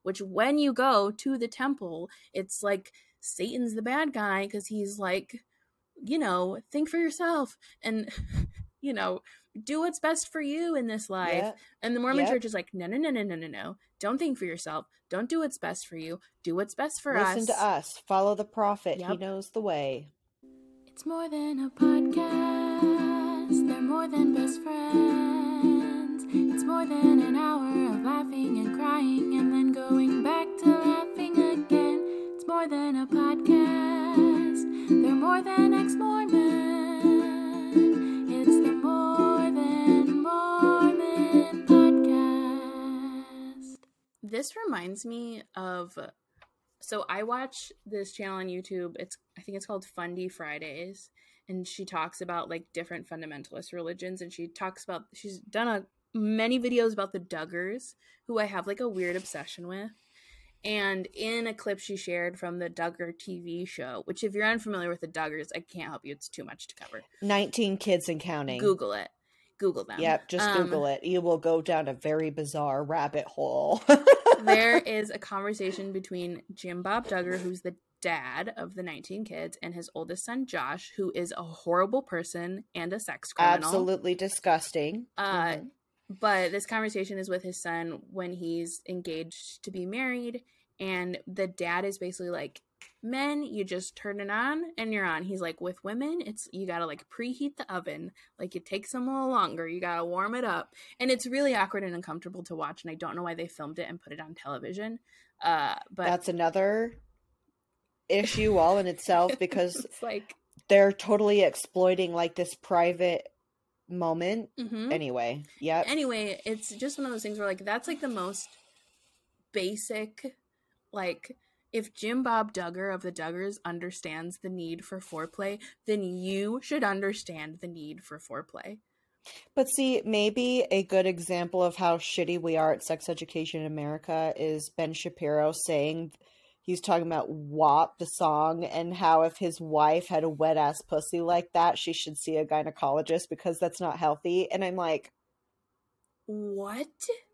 which when you go to the temple, it's like Satan's the bad guy because he's like, think for yourself and, do what's best for you in this life. Yep. And the Mormon church is like, no. Don't think for yourself. Don't do what's best for you. Do what's best for us. Listen to us. Follow the prophet. Yep. He knows the way. It's more than a podcast. They're more than best friends. It's more than an hour of laughing and crying and then going back to laughing again. It's more than a podcast. They're more than ex-Mormon. It's the More Than Mormon podcast. This reminds me of... So I watch this channel on YouTube. I think it's called Fundy Fridays, and she talks about like different fundamentalist religions, and she's done many videos about the Duggars, who I have like a weird obsession with. And in a clip she shared from the Duggar TV show, which if you're unfamiliar with the Duggars, I can't help you. It's too much to cover. 19 Kids and Counting. Google it. Google them. Yep, just Google it. You will go down a very bizarre rabbit hole. There is a conversation between Jim Bob Duggar, who's the dad of the 19 kids, and his oldest son, Josh, who is a horrible person and a sex criminal. Absolutely disgusting. But this conversation is with his son when he's engaged to be married, and the dad is basically like, men, you just turn it on and you're on. He's like, with women, you gotta like preheat the oven. Like it takes them a little longer. You gotta warm it up. And it's really awkward and uncomfortable to watch. And I don't know why they filmed it and put it on television. But that's another issue all in itself, because it's like they're totally exploiting like this private moment. Anyway, it's just one of those things where like that's like the most basic, like, if Jim Bob Duggar of the Duggars understands the need for foreplay, then you should understand the need for foreplay. But see, maybe a good example of how shitty we are at sex education in America is Ben Shapiro saying, he's talking about WAP, the song, and how if his wife had a wet ass pussy like that, she should see a gynecologist because that's not healthy. And I'm like, what?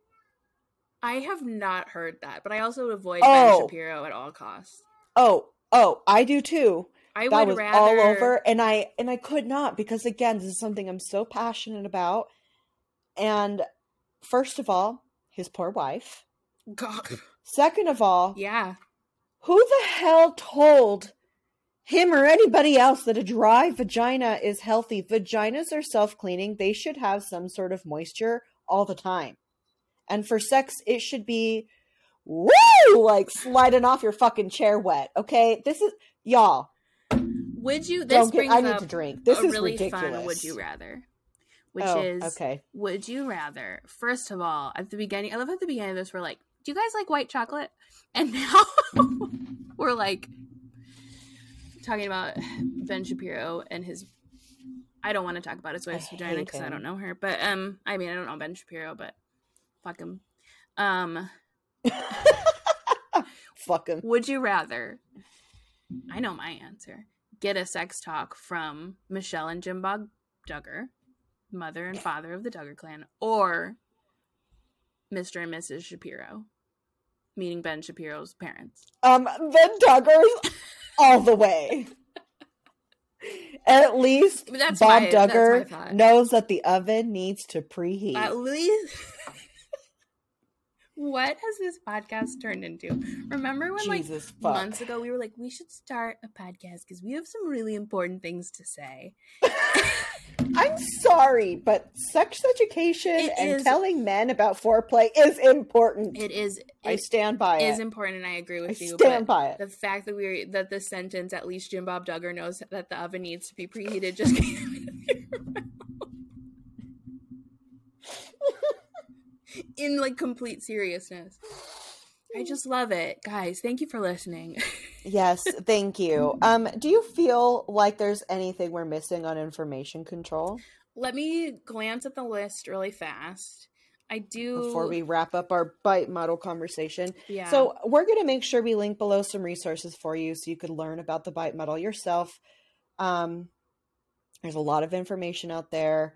I have not heard that, but I also avoid Ben Shapiro at all costs. Oh, I do too. That was rather... all over, and I could not, because again, this is something I'm so passionate about. And first of all, his poor wife. God. Second of all, yeah, who the hell told him or anybody else that a dry vagina is healthy? Vaginas are self-cleaning. They should have some sort of moisture all the time. And for sex, it should be, woo, like sliding off your fucking chair wet. Okay, this is, y'all. Would you? This brings I need to drink. This is really ridiculous. Fun. Would you rather? Okay. Would you rather? First of all, at the beginning, I love at the beginning of this, we're like, do you guys like white chocolate? And now we're like talking about Ben Shapiro and his. I don't want to talk about his wife's vagina because I don't know her, but I mean, I don't know Ben Shapiro, but. Fuck him. Fuck him. Would you rather, I know my answer, get a sex talk from Michelle and Jim Bob Duggar, mother and father of the Duggar clan, or Mr. and Mrs. Shapiro, meaning Ben Shapiro's parents? The Duggars all the way. At least Bob Duggar knows that the oven needs to preheat. At least... What has this podcast turned into? Remember when months ago we were like, we should start a podcast because we have some really important things to say. I'm sorry, but sex education telling men about foreplay is important. It is. I stand by it. It is important, and I agree with you. I stand by it. The fact that the sentence, at least Jim Bob Duggar knows that the oven needs to be preheated, just in like complete seriousness. I just love it. Guys, thank you for listening. Yes, thank you. Do you feel like there's anything we're missing on information control? Let me glance at the list really fast. I do. Before we wrap up our bite model conversation. Yeah. So we're going to make sure we link below some resources for you so you can learn about the bite model yourself. There's a lot of information out there.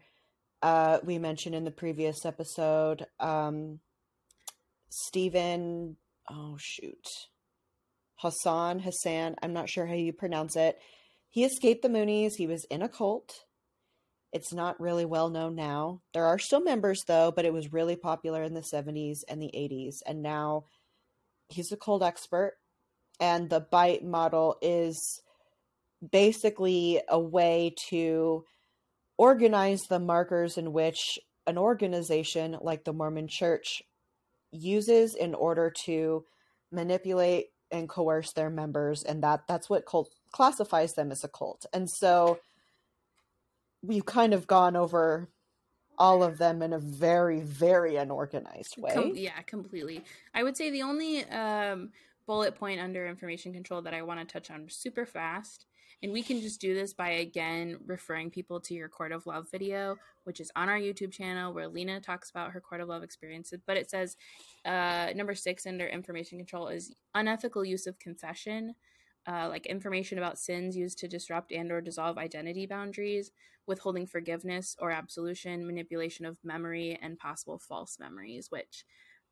We mentioned in the previous episode, Stephen oh shoot, Hassan, I'm not sure how you pronounce it. He escaped the Moonies. He was in a cult. It's not really well known now. There are still members though, but it was really popular in the 70s and the 80s. And now he's a cult expert. And the BITE model is basically a way to organize the markers in which an organization like the Mormon Church uses in order to manipulate and coerce their members, and that's what cult classifies them as a cult. And so we've kind of gone over all of them in a very, very unorganized way. Yeah, completely. I would say the only bullet point under information control that I want to touch on super fast, and we can just do this by, again, referring people to your Court of Love video, which is on our YouTube channel, where Lena talks about her Court of Love experiences. But it says number 6 under information control is unethical use of confession, like information about sins used to disrupt and or dissolve identity boundaries, withholding forgiveness or absolution, manipulation of memory, and possible false memories, which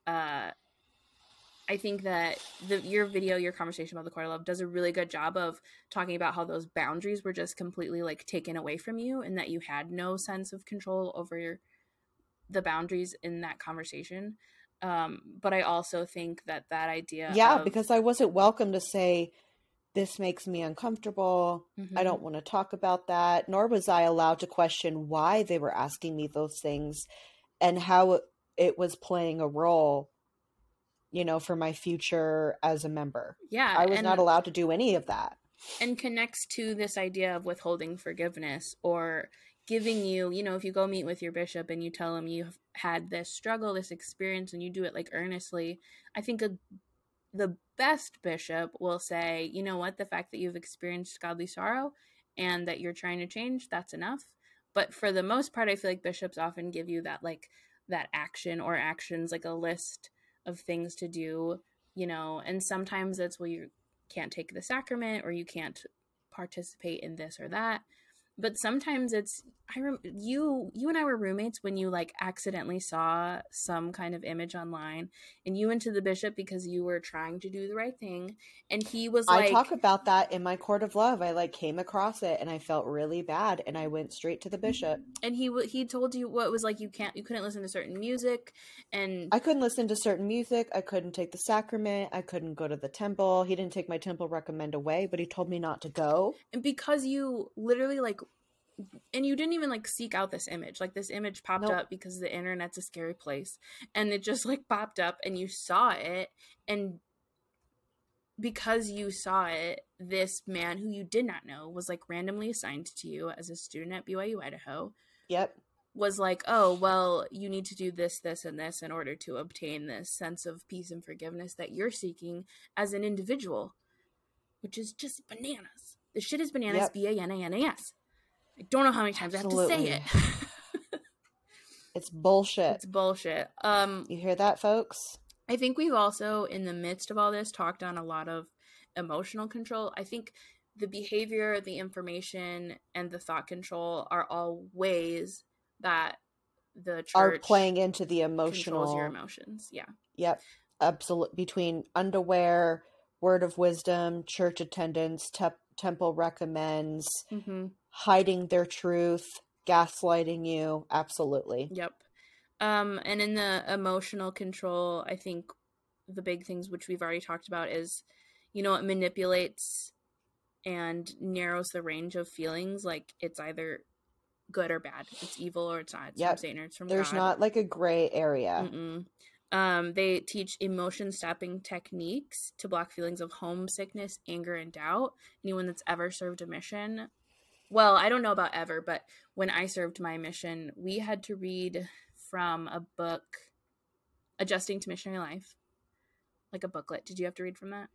I think that your video, your conversation about the Court of Love, does a really good job of talking about how those boundaries were just completely like taken away from you, and that you had no sense of control over the boundaries in that conversation. But I also think that idea because I wasn't welcome to say, this makes me uncomfortable. Mm-hmm. I don't want to talk about that. Nor was I allowed to question why they were asking me those things and how it was playing a role, for my future as a member. Yeah. I was not allowed to do any of that. And connects to this idea of withholding forgiveness, or giving you, if you go meet with your bishop and you tell him you've had this struggle, this experience, and you do it like earnestly, I think the best bishop will say, you know what, the fact that you've experienced godly sorrow and that you're trying to change, that's enough. But for the most part, I feel like bishops often give you that, like, that action or actions, like a list of things to do, and sometimes it's, well, you can't take the sacrament, or you can't participate in this or that. But sometimes it's, you and I were roommates when you like accidentally saw some kind of image online, and you went to the bishop because you were trying to do the right thing, and he was like, I talk about that in my Court of Love. I came across it and I felt really bad, and I went straight to the bishop. And he told you what was like, you couldn't listen to certain music, and I couldn't listen to certain music. I couldn't take the sacrament. I couldn't go to the temple. He didn't take my temple recommend away, but he told me not to go. And because you literally and you didn't even like seek out this image, like this image popped up because the internet's a scary place, and it just like popped up and you saw it, and because you saw it, this man who you did not know was like randomly assigned to you as a student at BYU Idaho. Yep. Was like, oh, well, you need to do this, this, and this in order to obtain this sense of peace and forgiveness that you're seeking as an individual, which is just bananas. The shit is bananas. Yep. Bananas. I don't know how many times Absolutely. I have to say it. It's bullshit. It's bullshit. You hear that, folks? I think we've also, in the midst of all this, talked on a lot of emotional control. I think the behavior, the information, and the thought control are all ways that the church are playing into the emotional, controls your emotions. Yeah. Yep. Absolutely. Between underwear, word of wisdom, church attendance, temple recommends, hiding their truth, gaslighting you. Absolutely. Yep. And in the emotional control, I think the big things, which we've already talked about, is, it manipulates and narrows the range of feelings. Like, it's either good or bad. It's evil or it's not. It's from Satan or it's from God. There's not like a gray area. They teach emotion stopping techniques to block feelings of homesickness, anger, and doubt. Anyone that's ever served a mission, well, I don't know about ever, but when I served my mission, we had to read from a book, Adjusting to Missionary Life, like a booklet. Did you have to read from that?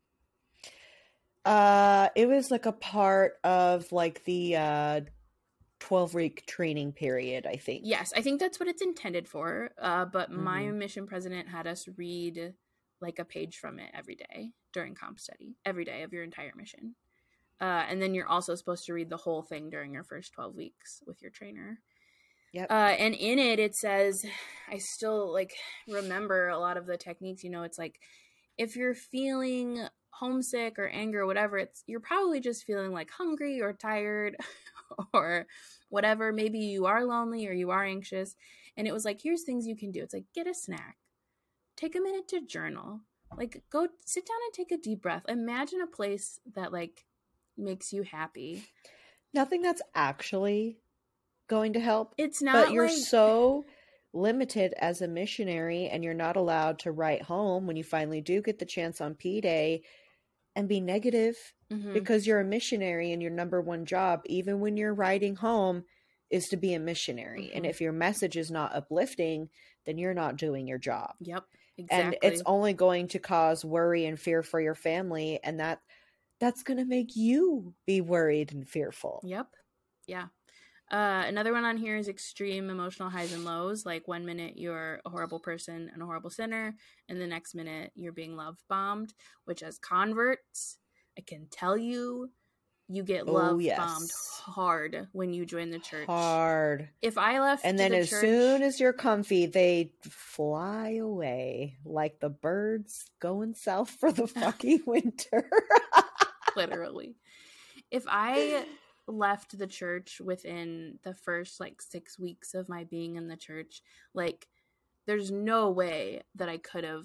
It was like a part of like the 12-week training period, I think. Yes, I think that's what it's intended for. But my mission president had us read like a page from it every day during comp study, every day of your entire mission. And then you're also supposed to read the whole thing during your first 12 weeks with your trainer. Yep. And in it says, I still like remember a lot of the techniques, it's like, if you're feeling homesick or anger or whatever, you're probably just feeling like hungry or tired or whatever. Maybe you are lonely or you are anxious. And it was like, here's things you can do. It's like, get a snack, take a minute to journal, like go sit down and take a deep breath. Imagine a place that like makes you happy. Nothing that's actually going to help. It's not, but you're like, so limited as a missionary, and you're not allowed to write home when you finally do get the chance on P-Day and be negative, because you're a missionary and your number one job, even when you're writing home, is to be a missionary. And if your message is not uplifting, then you're not doing your job. Yep, exactly. And it's only going to cause worry and fear for your family, and that's going to make you be worried and fearful. Yep. Yeah. Another one on here is extreme emotional highs and lows. Like 1 minute you're a horrible person and a horrible sinner, and the next minute you're being love bombed, which as converts, I can tell you, you get love bombed hard when you join the church. Hard. If I left and then as soon as you're comfy, they fly away like the birds going south for the fucking winter. Literally. If I left the church within the first like 6 weeks of my being in the church, like there's no way that I could have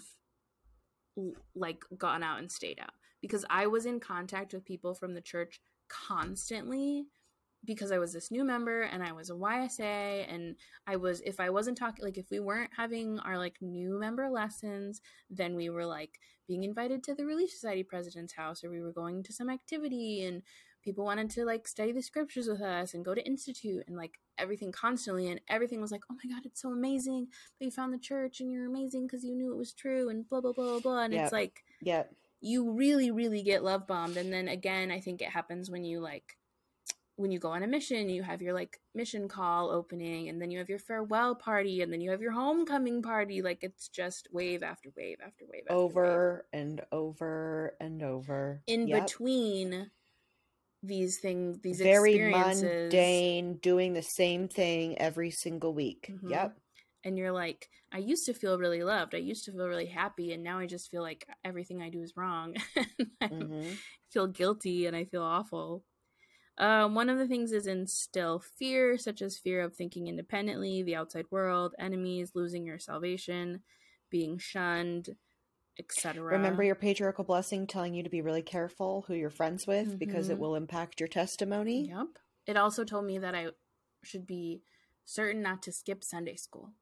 like gone out and stayed out, because I was in contact with people from the church constantly, because I was this new member and I was a YSA, and if I wasn't talking, like if we weren't having our like new member lessons, then we were like being invited to the Relief Society president's house, or we were going to some activity, and people wanted to like study the scriptures with us and go to institute and like everything constantly. And everything was like, oh my God, it's so amazing that you found the church and you're amazing because you knew it was true and blah, blah, blah, blah. And it's like, you really, really get love bombed. And then again, I think it happens when you go on a mission, you have your like mission call opening, and then you have your farewell party, and then you have your homecoming party. Like it's just wave after wave after wave after over wave. And over and over. In between these things, these very experiences, mundane, doing the same thing every single week. Yep. And you're like, I used to feel really loved, I used to feel really happy, and now I just feel like everything I do is wrong. I feel guilty and I feel awful. One of the things is instill fear, such as fear of thinking independently, the outside world, enemies, losing your salvation, being shunned, etc. Remember your patriarchal blessing telling you to be really careful who you're friends with, because it will impact your testimony. Yep. It also told me that I should be certain not to skip Sunday school.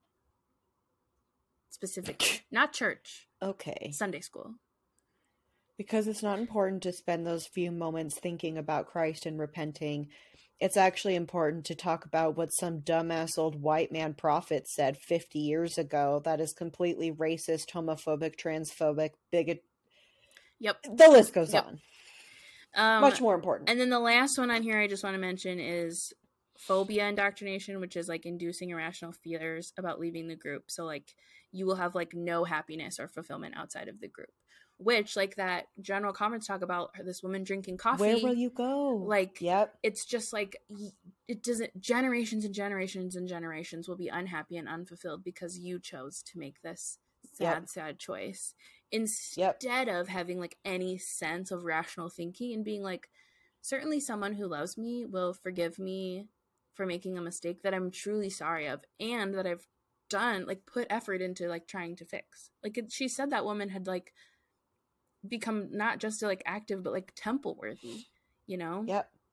Specifically. Not church. Okay. Sunday school. Because it's not important to spend those few moments thinking about Christ and repenting. It's actually important to talk about what some dumbass old white man prophet said 50 years ago that is completely racist, homophobic, transphobic, bigot. Yep. The list goes on. Much more important. And then the last one on here I just want to mention is phobia indoctrination, which is like inducing irrational fears about leaving the group. So like you will have like no happiness or fulfillment outside of the group. Which, like that general conference talk about this woman drinking coffee. Where will you go? Like, it's just like, it doesn't, generations and generations and generations will be unhappy and unfulfilled because you chose to make this sad choice. Instead of having like any sense of rational thinking and being like, certainly someone who loves me will forgive me for making a mistake that I'm truly sorry of, and that I've done, like put effort into like trying to fix. Like she said that woman had like become not just like active but like temple worthy, you know.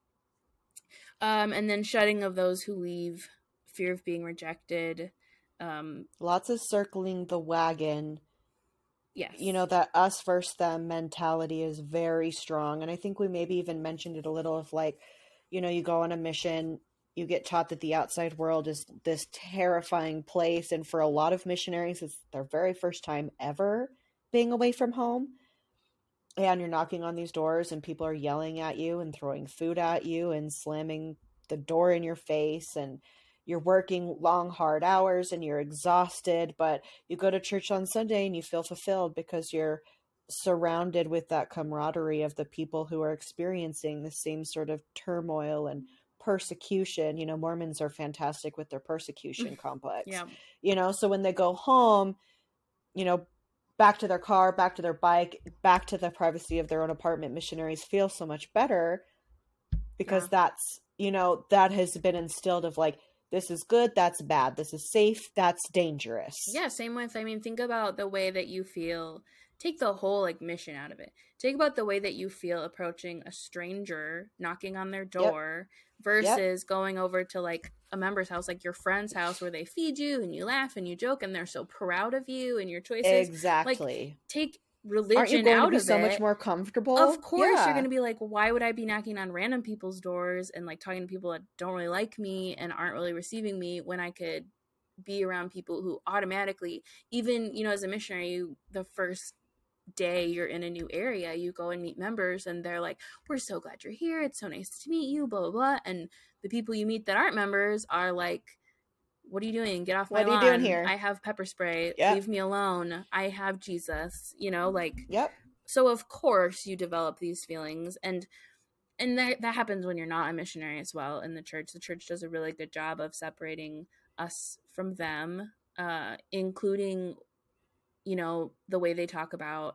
And then shutting of those who leave, fear of being rejected, lots of circling the wagon. Yes, you know, that us versus them mentality is very strong. And I think we maybe even mentioned it a little of like, you know, you go on a mission, you get taught that the outside world is this terrifying place, and for a lot of missionaries it's their very first time ever being away from home. And you're knocking on these doors and people are yelling at you and throwing food at you and slamming the door in your face, and you're working long, hard hours and you're exhausted, but you go to church on Sunday and you feel fulfilled because you're surrounded with that camaraderie of the people who are experiencing the same sort of turmoil and persecution. You know, Mormons are fantastic with their persecution complex. You know, so when they go home, you know, back to their car, back to their bike, back to the privacy of their own apartment, missionaries feel so much better because that's, that has been instilled of like, this is good, that's bad, this is safe, that's dangerous. Yeah, same with, think about the way that you feel. Take the whole like mission out of it. Take about the way that you feel approaching a stranger, knocking on their door, versus going over to like a member's house, like your friend's house, where they feed you and you laugh and you joke and they're so proud of you and your choices. Exactly. Like, take religion Aren't you going out to be of so it. much more comfortable? Of course, you're going to be like, why would I be knocking on random people's doors and like talking to people that don't really like me and aren't really receiving me when I could be around people who automatically, even, as a missionary, the first day you're in a new area, you go and meet members and they're like, we're so glad you're here, it's so nice to meet you, blah blah blah. And the people you meet that aren't members are like, what are you doing? Get off my lawn. What are you doing here? I have pepper spray. Leave me alone. I have Jesus. So of course you develop these feelings, and that happens when you're not a missionary as well in the church. The church does a really good job of separating us from them, including, the way they talk about,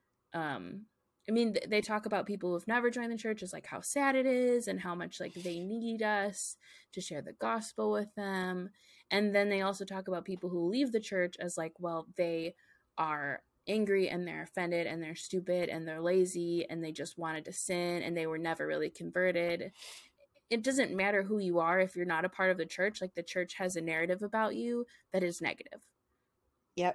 they talk about people who've never joined the church as like how sad it is and how much like they need us to share the gospel with them. And then they also talk about people who leave the church as like, well, they are angry and they're offended and they're stupid and they're lazy and they just wanted to sin and they were never really converted. It doesn't matter who you are if you're not a part of the church. Like, the church has a narrative about you that is negative. Yep.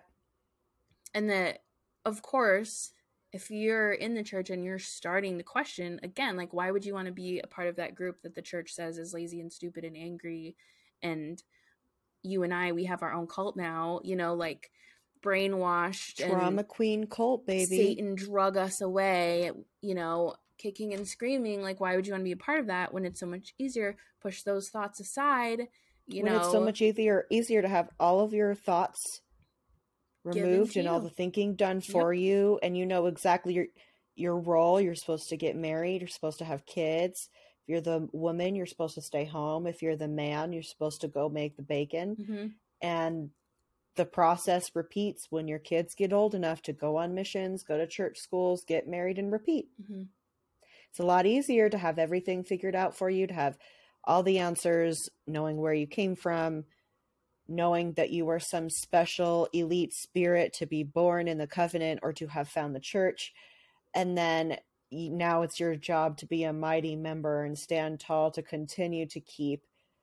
And that, of course, if you're in the church and you're starting to question, again, like, why would you want to be a part of that group that the church says is lazy and stupid and angry? And you and I, we have our own cult now, like brainwashed. Trauma queen cult, baby. Satan drug us away, kicking and screaming. Like, why would you want to be a part of that when it's so much easier? Push those thoughts aside, when it's so much easier to have all of your thoughts removed and all the thinking done for you, and exactly your role. You're supposed to get married, you're supposed to have kids. If you're the woman, you're supposed to stay home. If you're the man, you're supposed to go make the bacon. Mm-hmm. And the process repeats when your kids get old enough to go on missions, go to church schools, get married, and repeat. Mm-hmm. It's a lot easier to have everything figured out for you, to have all the answers, knowing where you came from, knowing that you were some special elite spirit to be born in the covenant or to have found the church. And then now it's your job to be a mighty member and stand tall to continue to keep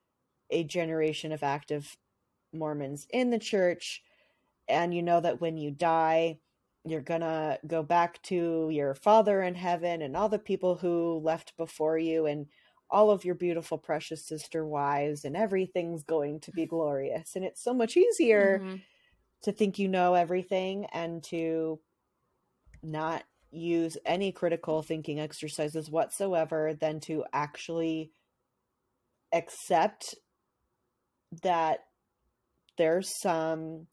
a generation of active Mormons in the church. And that when you die, you're gonna go back to your Father in heaven and all the people who left before you and all of your beautiful, precious sister wives, and everything's going to be glorious. And it's so much easier to think everything and to not use any critical thinking exercises whatsoever than to actually accept that there's some,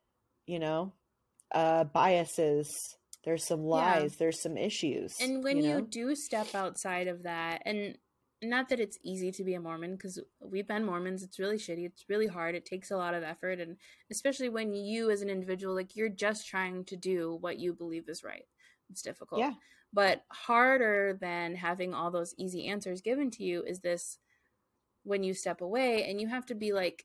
biases, there's some lies, there's some issues. And when you do step outside of that, and not that it's easy to be a Mormon, because we've been Mormons, it's really shitty, it's really hard, it takes a lot of effort, and especially when you as an individual, like, you're just trying to do what you believe is right. It's difficult. Yeah. But harder than having all those easy answers given to you is this, when you step away and you have to be like,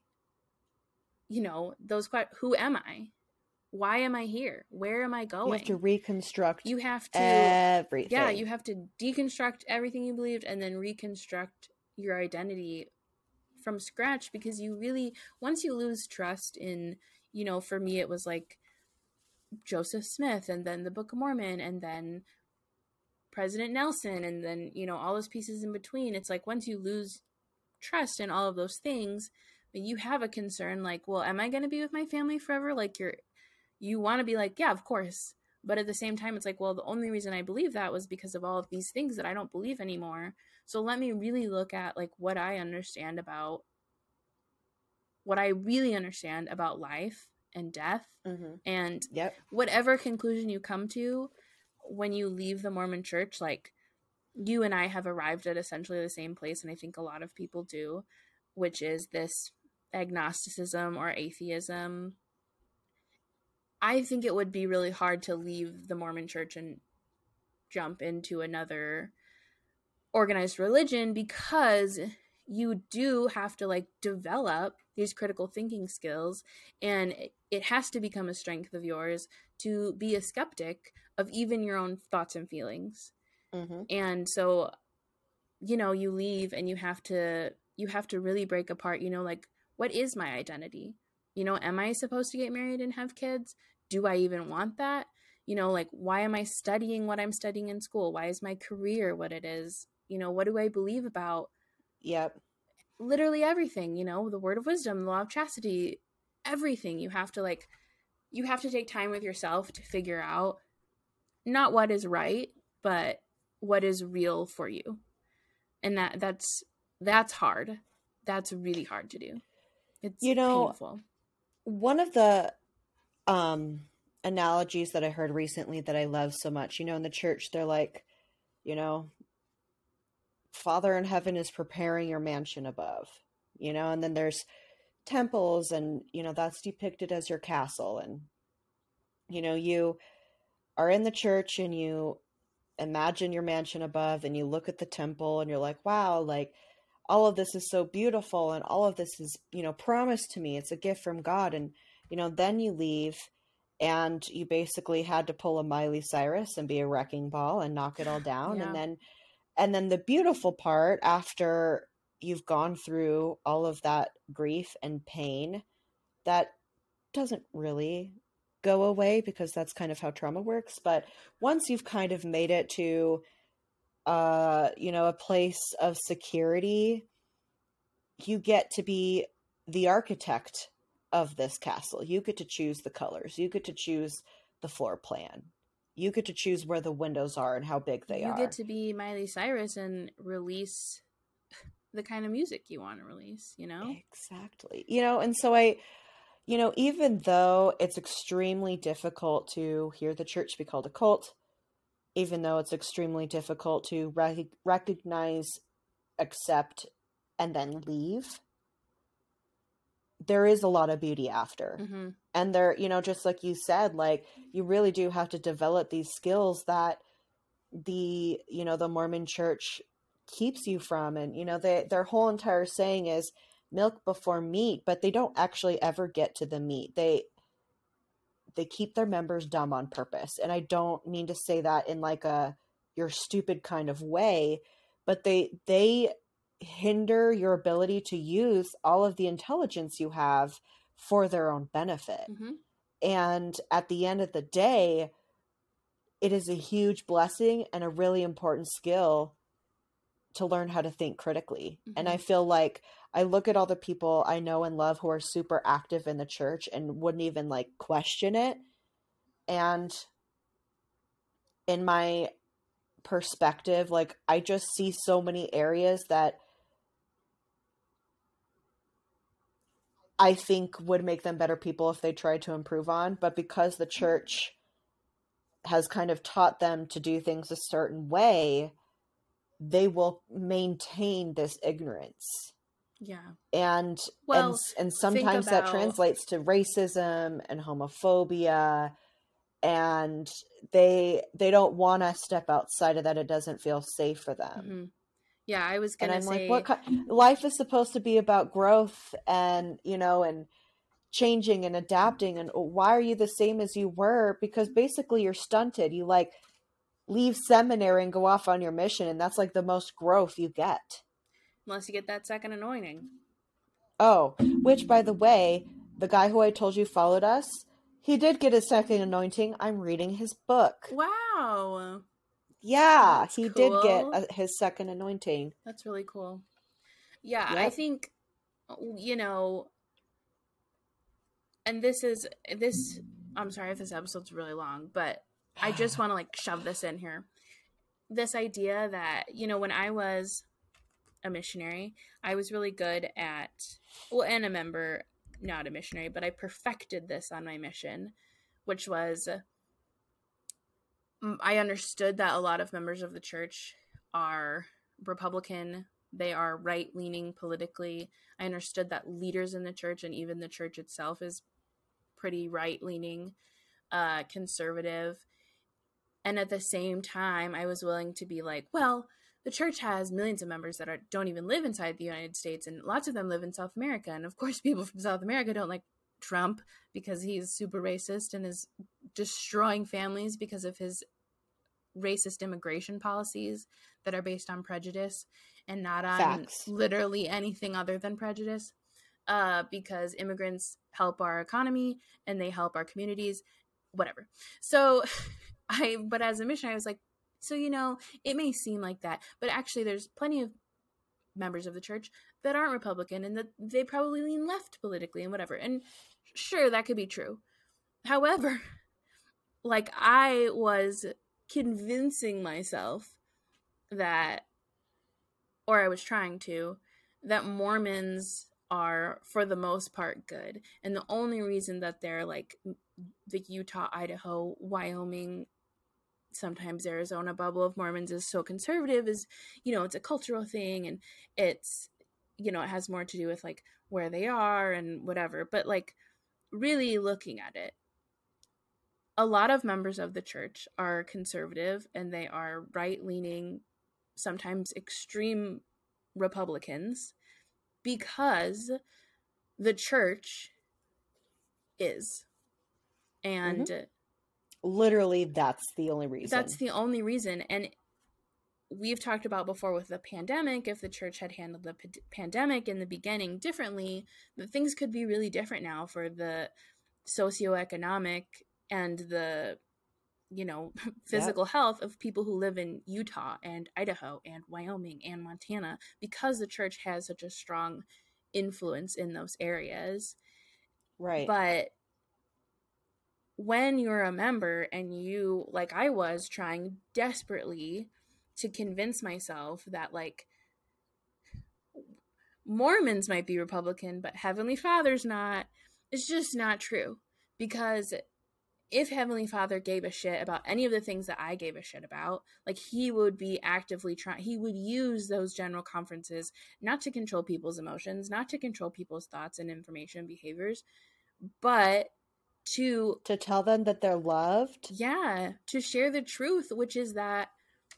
who am I? Why am I here? Where am I going? You have to reconstruct. You have to everything. Yeah, you have to deconstruct everything you believed and then reconstruct your identity from scratch, because you really, once you lose trust in, for me it was like Joseph Smith and then the Book of Mormon and then President Nelson and then, all those pieces in between. It's like, once you lose trust in all of those things, you have a concern like, well, am I going to be with my family forever? Like, you want to be like, yeah, of course. But at the same time, it's like, well, the only reason I believe that was because of all of these things that I don't believe anymore. So let me really look at like what I really understand about life and death. Mm-hmm. And whatever conclusion you come to when you leave the Mormon church, like, you and I have arrived at essentially the same place, and I think a lot of people do, which is this agnosticism or atheism. I think it would be really hard to leave the Mormon church and jump into another organized religion, because you do have to like develop these critical thinking skills, and it has to become a strength of yours to be a skeptic of even your own thoughts and feelings. Mm-hmm. And so, you leave and you have to really break apart, like, what is my identity? Am I supposed to get married and have kids? Do I even want that? Like, why am I studying what I'm studying in school? Why is my career what it is? What do I believe about Yep. literally everything? The word of wisdom, the law of chastity, everything. You have to take time with yourself to figure out not what is right, but what is real for you. And that's hard. That's really hard to do. It's painful. One of the analogies that I heard recently that I love so much, in the church, they're like, Father in heaven is preparing your mansion above, and then there's temples, and, that's depicted as your castle. And, you are in the church and you imagine your mansion above, and you look at the temple and you're like, wow, like all of this is so beautiful, and all of this is, promised to me. It's a gift from God. And, then you leave and you basically had to pull a Miley Cyrus and be a wrecking ball and knock it all down. Yeah. And then the beautiful part, after you've gone through all of that grief and pain, that doesn't really go away, because that's kind of how trauma works. But once you've kind of made it to a place of security, you get to be the architect of this castle. You get to choose the colors. You get to choose the floor plan. You get to choose where the windows are and how big they are. You get to be Miley Cyrus and release the kind of music you want to release, Exactly. And so even though it's extremely difficult to hear the church be called a cult, even though it's extremely difficult to recognize, accept, and then leave, there is a lot of beauty after. Mm-hmm. And there, just like you said, like, you really do have to develop these skills that the Mormon church keeps you from. And, their whole entire saying is milk before meat, but they don't actually ever get to the meat. They keep their members dumb on purpose. And I don't mean to say that in like a you're stupid kind of way, but they hinder your ability to use all of the intelligence you have for their own benefit. Mm-hmm. And at the end of the day, it is a huge blessing and a really important skill to learn how to think critically. Mm-hmm. And I feel like I look at all the people I know and love who are super active in the church and wouldn't even like question it. And in my perspective, like, I just see so many areas that I think would make them better people if they tried to improve on. But because the church has kind of taught them to do things a certain way, they will maintain this ignorance. Yeah. And sometimes that translates to racism and homophobia, and they don't want to step outside of that. It doesn't feel safe for them. Mm-hmm. Yeah, I was gonna say, like, life is supposed to be about growth and and changing and adapting. And why are you the same as you were? Because basically you're stunted. You like leave seminary and go off on your mission, and that's like the most growth you get. Unless you get that second anointing. Oh, which, by the way, the guy who I told you followed us, he did get a second anointing. I'm reading his book. Wow. Yeah, that's he cool. Did get his second anointing. That's really cool. Yeah, yep. I think, and this, I'm sorry if this episode's really long, but I just want to like shove this in here. This idea that, when I was a missionary, I was really good at, and a member, not a missionary, but I perfected this on my mission, which was, I understood that a lot of members of the church are Republican. They are right-leaning politically. I understood that leaders in the church and even the church itself is pretty right-leaning. conservative. And at the same time, I was willing to be like, well, the church has millions of members that don't even live inside the United States, and lots of them live in South America. And of course, people from South America don't like Trump because he's super racist and is destroying families because of his racist immigration policies that are based on prejudice and not on Facts. literally anything other than prejudice. Because immigrants help our economy and they help our communities, whatever. So but as a missionary, I was like, so, it may seem like that, but actually there's plenty of members of the church that aren't Republican and that they probably lean left politically and whatever. And sure, that could be true. However, like, I was convincing myself that, or I was trying to, that Mormons are for the most part good. And the only reason that they're like the Utah, Idaho, Wyoming, sometimes Arizona bubble of Mormons is so conservative is, it's a cultural thing, and it's, it has more to do with like where they are and whatever. But like, really looking at it, a lot of members of the church are conservative and they are right-leaning, sometimes extreme Republicans, because the church is. And literally, that's the only reason. That's the only reason. And we've talked about before with the pandemic, if the church had handled the pandemic in the beginning differently, that things could be really different now for the socioeconomic and the, physical health of people who live in Utah and Idaho and Wyoming and Montana, because the church has such a strong influence in those areas. Right. But when you're a member and you, like I was, trying desperately to convince myself that like Mormons might be Republican, but Heavenly Father's not, it's just not true. Because if Heavenly Father gave a shit about any of the things that I gave a shit about, like, he would be actively trying, he would use those general conferences not to control people's emotions, not to control people's thoughts and information behaviors, but to tell them that they're loved. Yeah, to share the truth, which is that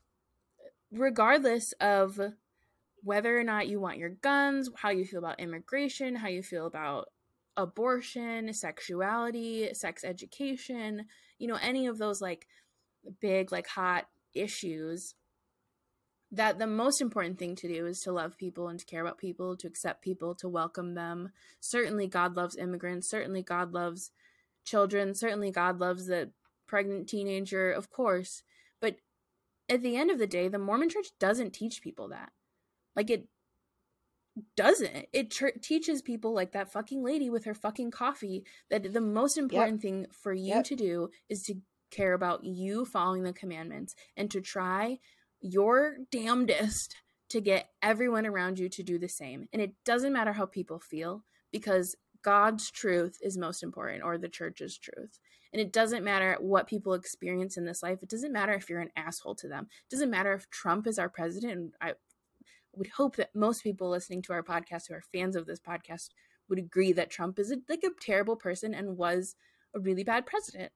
regardless of whether or not you want your guns, how you feel about immigration, how you feel about abortion, sexuality, sex education, any of those like big, like hot issues, that the most important thing to do is to love people and to care about people, to accept people, to welcome them. Certainly God loves immigrants. Certainly God loves children. Certainly God loves the pregnant teenager, of course. But at the end of the day, the Mormon church doesn't teach people that. Like, it doesn't. It teaches people, like that fucking lady with her fucking coffee, that the most important thing for you to do is to care about you following the commandments and to try your damnedest to get everyone around you to do the same. And it doesn't matter how people feel, because God's truth is most important, or the church's truth. And it doesn't matter what people experience in this life. It doesn't matter if you're an asshole to them. It doesn't matter if Trump is our president. And I would hope that most people listening to our podcast who are fans of this podcast would agree that Trump is a terrible person and was a really bad president.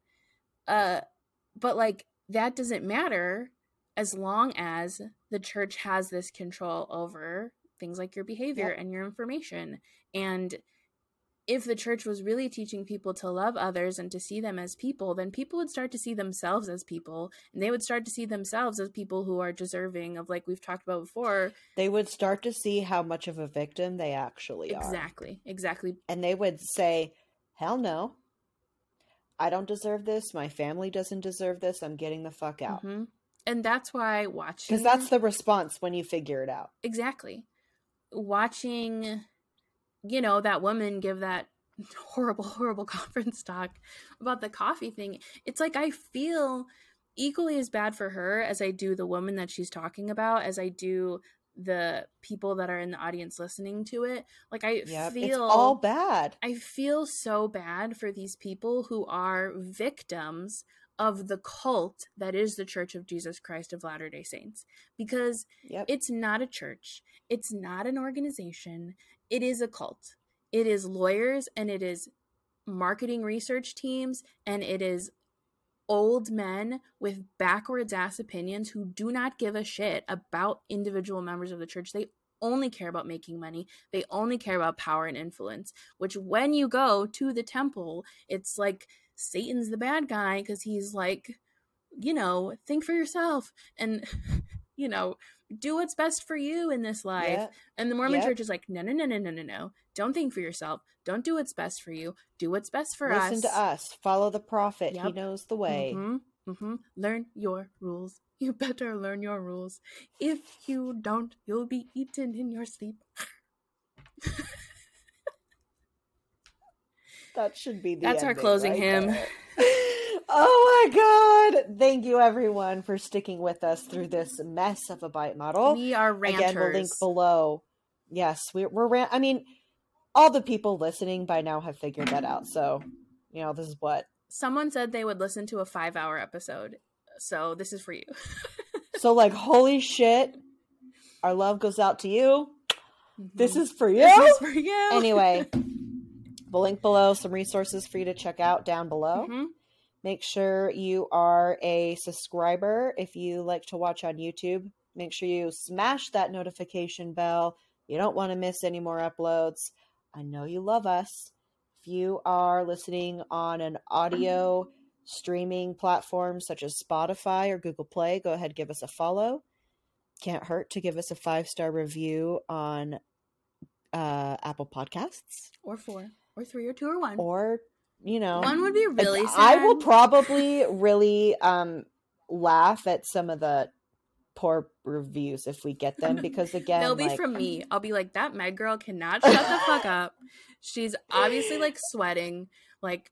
But like, that doesn't matter as long as the church has this control over things like your behavior and your information. And if the church was really teaching people to love others and to see them as people, then people would start to see themselves as people, and they would start to see themselves as people who are deserving of, like we've talked about before. They would start to see how much of a victim they actually are. Exactly. And they would say, hell no, I don't deserve this. My family doesn't deserve this. I'm getting the fuck out. Mm-hmm. And that's why watching... Because that's the response when you figure it out. Exactly. Watching... that woman give that horrible conference talk about the coffee thing. It's like, I feel equally as bad for her as I do the woman that she's talking about, as I do the people that are in the audience listening to it. Like, I feel... It's all bad. I feel so bad for these people who are victims of the cult that is the Church of Jesus Christ of Latter-day Saints. Because it's not a church. It's not an organization. It is a cult. It is lawyers, and it is marketing research teams, and it is old men with backwards ass opinions who do not give a shit about individual members of the church. They only care about making money. They only care about power and influence, which when you go to the temple, it's like Satan's the bad guy because he's like, you know, think for yourself and, you know, do what's best for you in this life. Yeah. And the Mormon church is like, no. Don't think for yourself. Don't do what's best for you. Do what's best for us. Listen to us. Follow the prophet. He knows the way. Learn your rules. You better learn your rules. If you don't, you'll be eaten in your sleep. That should be the That's our ending closing right hymn. there. Oh my God. Thank you everyone for sticking with us through this mess of a bite model. We are ranters. Again, we'll link below. Yes, we're I mean, all the people listening by now have figured that out. So, you know, this is what. Someone said they would listen to a 5-hour episode. So this is for you. So like, holy shit. Our love goes out to you. This is for you. This is for you. Anyway, we'll link below some resources for you to check out down below. Make sure you are a subscriber if you like to watch on YouTube. Make sure you smash that notification bell. You don't want to miss any more uploads. I know you love us. If you are listening on an audio streaming platform such as Spotify or Google Play, go ahead and give us a follow. Can't hurt to give us a 5-star review on Apple Podcasts. Or 4, or 3, or 2, or 1. Or, you know. 1 would be really sad. I will probably really laugh at some of the poor reviews if we get them, because again, they'll be from me. I'll be like, that Meg girl cannot shut the fuck up. She's obviously like sweating. Like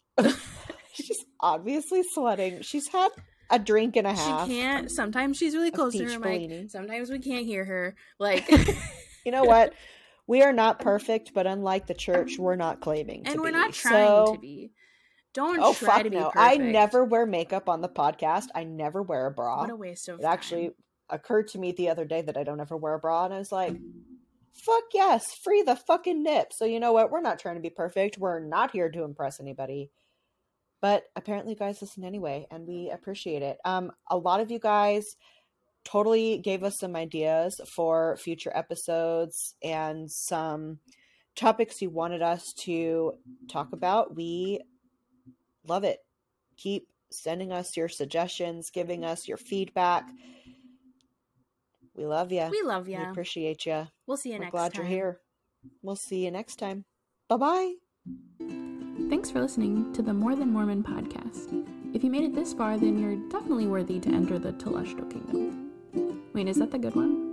she's obviously sweating. She's had a drink and a half. She can't. Sometimes she's really close to her mic. Sometimes we can't hear her. Like, you know what? We are not perfect, but unlike the church, we're not claiming to be. And we're not trying to be. Don't try to be perfect. I never wear makeup on the podcast. I never wear a bra. What a waste of time. It actually occurred to me the other day that I don't ever wear a bra, and I was like, fuck yes, free the fucking nip. So you know what? We're not trying to be perfect. We're not here to impress anybody. But apparently you guys listen anyway, and we appreciate it. A lot of you guys totally gave us some ideas for future episodes and some topics you wanted us to talk about. We love it. Keep sending us your suggestions, giving us your feedback. We love you. We love you. We appreciate you. We'll see you next time. We're glad you're here. We'll see you next time. Bye-bye. Thanks for listening to the More Than Mormon podcast. If you made it this far, then you're definitely worthy to enter the Telestial Kingdom. Wait, is that the good one?